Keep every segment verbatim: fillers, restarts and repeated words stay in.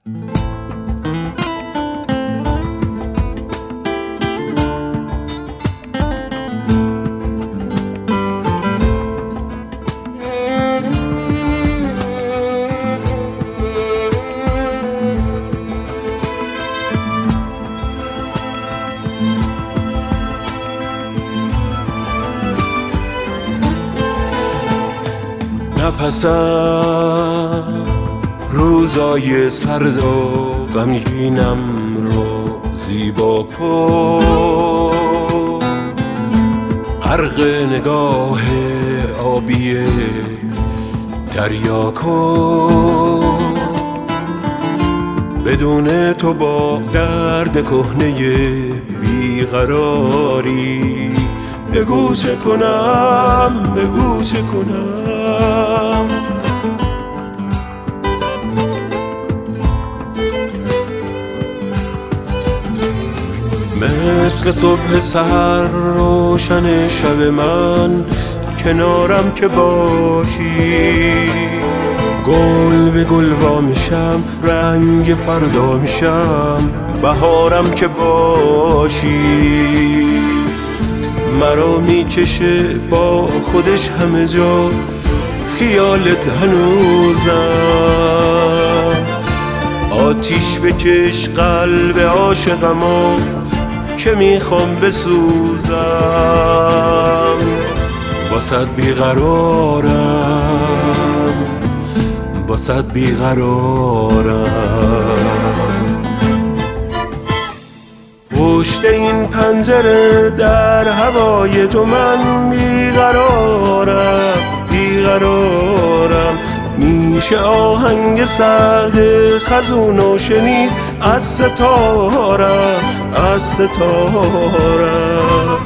نفسم روزای سرد و غمگینم رو زیبا کن، غرق نگاه آبی دریا کن. بدون تو با درد کهنه بیقراری بگو چه کنم، بگو چه کنم. مثل صبح سحر روشن شب من کنارم که باشی، گل به گل وا میشم، رنگ فردا میشم، بهارم که باشی. مرا میکشه با خودش همه جا خیالت هنوزم. آتیش بکش قلب عاشقمو که میخوام بسوزم. واسد بیقرارم، واسد بیقرارم. پشت این پنجره در هوای تو من بیقرارم، بیقرارم. میشه آهنگ سرد خزونو شنید از ستارم، از ستارم.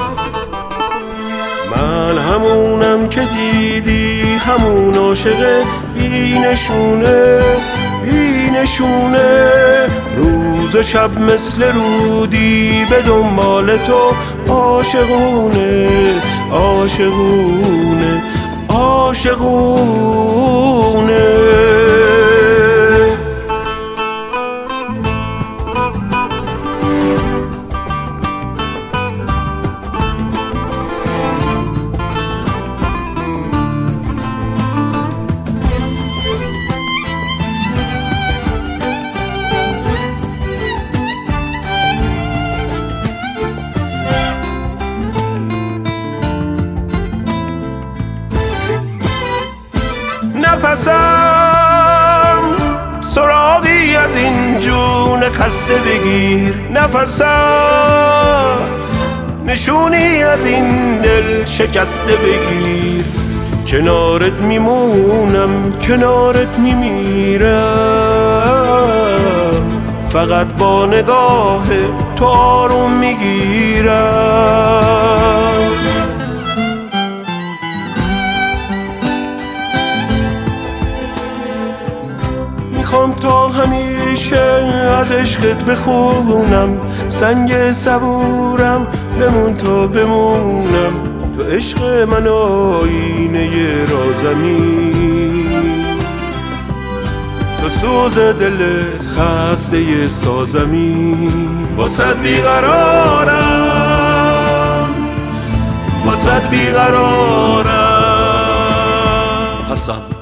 من همونم که دیدی، همون عاشق بی نشونه، بی نشونه. روز و شب مثل رودی به دنبال تو عاشقونه، عاشقونه، عاشقونه. نفسم سراغی از این جون خسته بگیر، نفسم نشونی از این دل شکسته بگیر. کنارت میمونم، کنارت میمیرم، فقط با نگاه تو آروم میگیرم. میخوام تا همیشه از عشقت بخونم، سنگ صبورم بمون تا بمونم. تو عشق من آینه رازمی، تو سوز دل خسته سازمی. واسد بیقرارم، واسد بیقرارم. حسن